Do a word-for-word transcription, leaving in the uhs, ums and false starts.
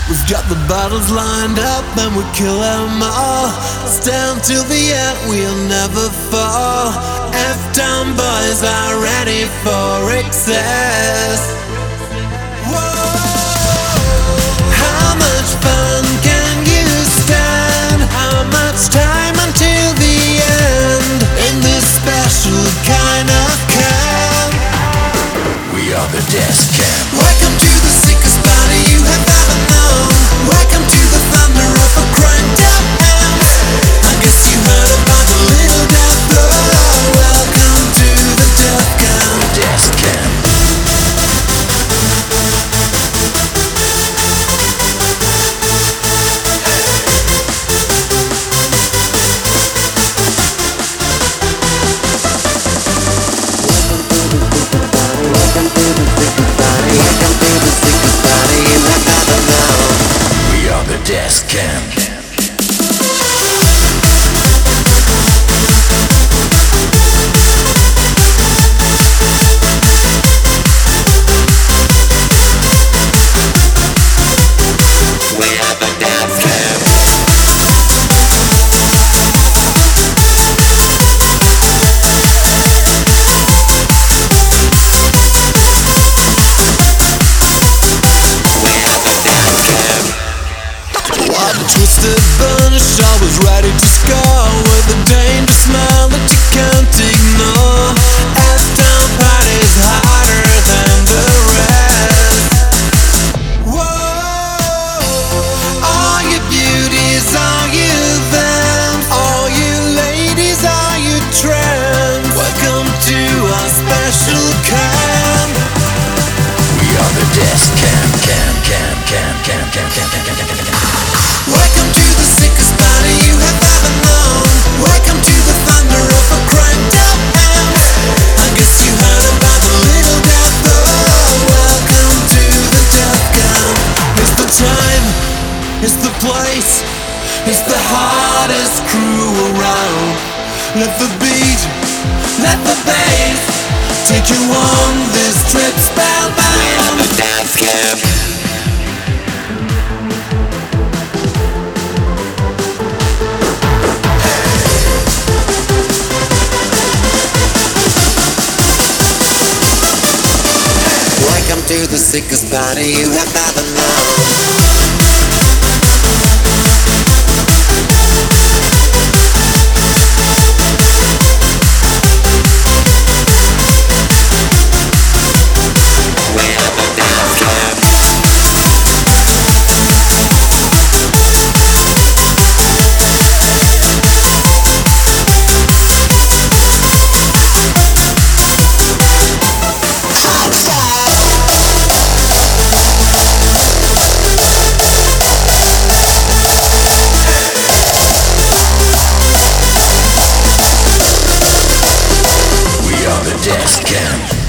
We've got the battles lined up and we kill them all. Stand till the end, we'll never fall. F-Town boys are ready for excess. Whoa. How much fun can you stand? How much time until the end? In this special kind of camp, we are the Death Camp. Welcome to the sickest party you have ever known. Welcome to the thunder of a cranked up amp. I guess you heard about the little death blow. Welcome to the Death Camp. Death Camp. We are the Death Camp. Twisted bunch, always ready to score, with a dangerous smile that you can't ignore. F-Town party's harder than the rest. Whoa. All you beauties, all you vamps, all you ladies, all you tramps, welcome to our special camp. We are the Death Camp. Camp, camp, camp, camp, camp, camp, camp, camp, camp, camp. Welcome to the sickest party you have ever known. Welcome to the thunder of a cranked up amp. I guess you heard about the little death blow. Welcome to the Death Camp. It's the time, it's the place, it's the hardest crew around. Let the beat, let the bass take you on this trip spellbound. The Death Camp. Welcome to the sickest party you have ever known. Death Camp.